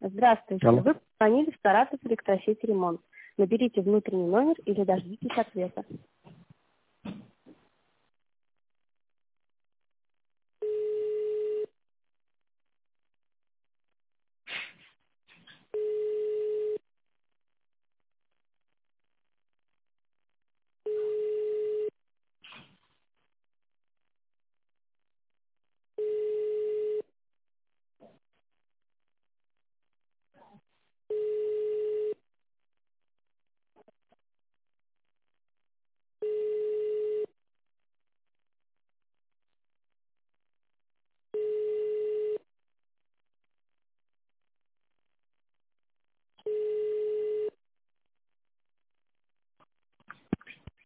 Здравствуйте. Алло. Вы позвонили в Саратов электросеть ремонт. Наберите внутренний номер или дождитесь ответа.